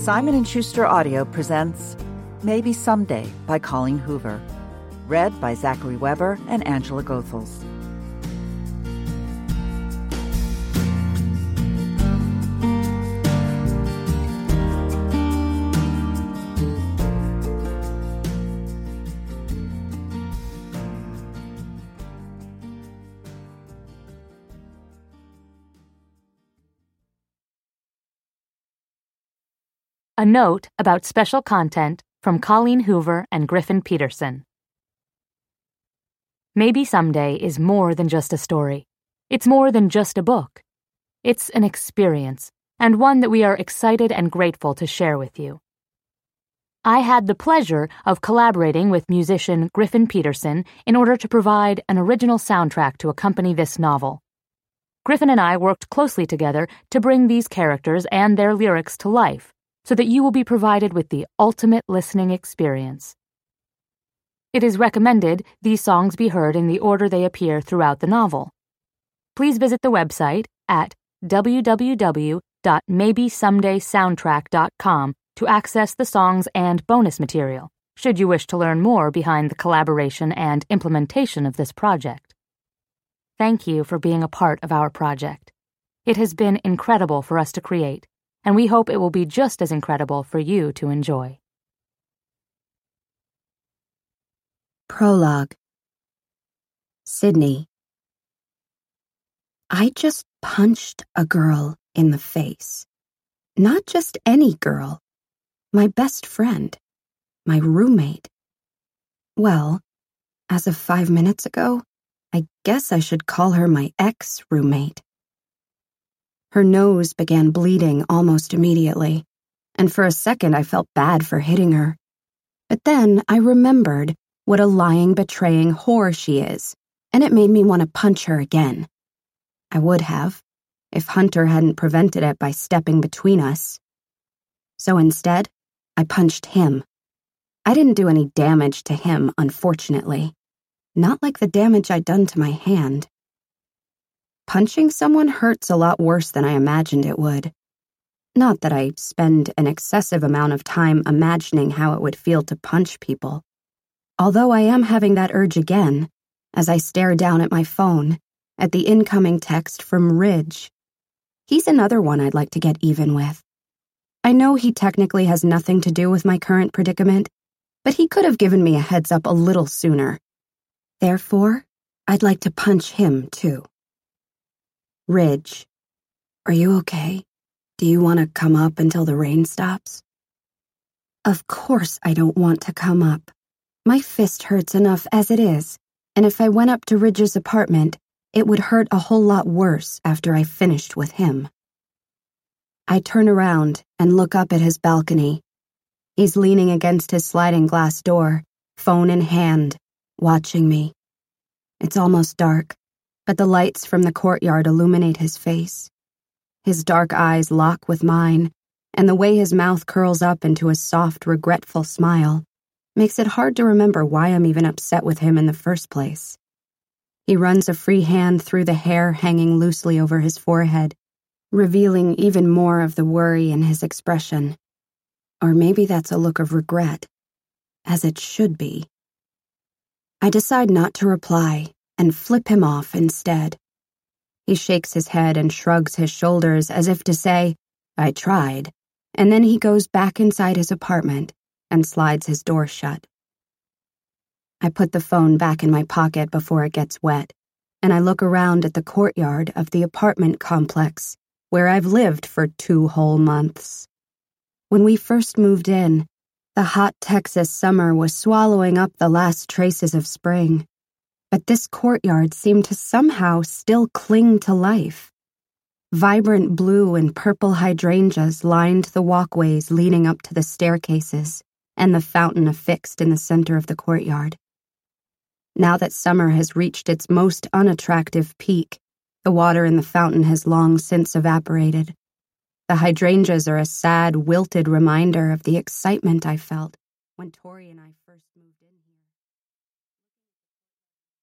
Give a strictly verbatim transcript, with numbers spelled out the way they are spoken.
Simon and Schuster Audio presents Maybe Someday by Colleen Hoover. Read by Zachary Weber and Angela Goethals. A note about special content from Colleen Hoover and Griffin Peterson. Maybe Someday is more than just a story. It's more than just a book. It's an experience, and one that we are excited and grateful to share with you. I had the pleasure of collaborating with musician Griffin Peterson in order to provide an original soundtrack to accompany this novel. Griffin and I worked closely together to bring these characters and their lyrics to life, so that you will be provided with the ultimate listening experience. It is recommended these songs be heard in the order they appear throughout the novel. Please visit the website at w w w dot maybe someday soundtrack dot com to access the songs and bonus material, should you wish to learn more behind the collaboration and implementation of this project. Thank you for being a part of our project. It has been incredible for us to create, and we hope it will be just as incredible for you to enjoy. Prologue. Sydney. I just punched a girl in the face. Not just any girl. My best friend. My roommate. Well, as of five minutes ago, I guess I should call her my ex-roommate. Her nose began bleeding almost immediately, and for a second I felt bad for hitting her. But then I remembered what a lying, betraying whore she is, and it made me want to punch her again. I would have, if Hunter hadn't prevented it by stepping between us. So instead, I punched him. I didn't do any damage to him, unfortunately. Not like the damage I'd done to my hand. Punching someone hurts a lot worse than I imagined it would. Not that I spend an excessive amount of time imagining how it would feel to punch people. Although I am having that urge again, as I stare down at my phone, at the incoming text from Ridge. He's another one I'd like to get even with. I know he technically has nothing to do with my current predicament, but he could have given me a heads up a little sooner. Therefore, I'd like to punch him too. Ridge, are you okay? Do you want to come up until the rain stops? Of course I don't want to come up. My fist hurts enough as it is, and if I went up to Ridge's apartment, it would hurt a whole lot worse after I finished with him. I turn around and look up at his balcony. He's leaning against his sliding glass door, phone in hand, watching me. It's almost dark, but the lights from the courtyard illuminate his face. His dark eyes lock with mine, and the way his mouth curls up into a soft, regretful smile makes it hard to remember why I'm even upset with him in the first place. He runs a free hand through the hair hanging loosely over his forehead, revealing even more of the worry in his expression. Or maybe that's a look of regret, as it should be. I decide not to reply and flip him off instead. He shakes his head and shrugs his shoulders as if to say, I tried, and then he goes back inside his apartment and slides his door shut. I put the phone back in my pocket before it gets wet, and I look around at the courtyard of the apartment complex where I've lived for two whole months. When we first moved in, the hot Texas summer was swallowing up the last traces of spring, but this courtyard seemed to somehow still cling to life. Vibrant blue and purple hydrangeas lined the walkways leading up to the staircases and the fountain affixed in the center of the courtyard. Now that summer has reached its most unattractive peak, the water in the fountain has long since evaporated. The hydrangeas are a sad, wilted reminder of the excitement I felt when Tori and I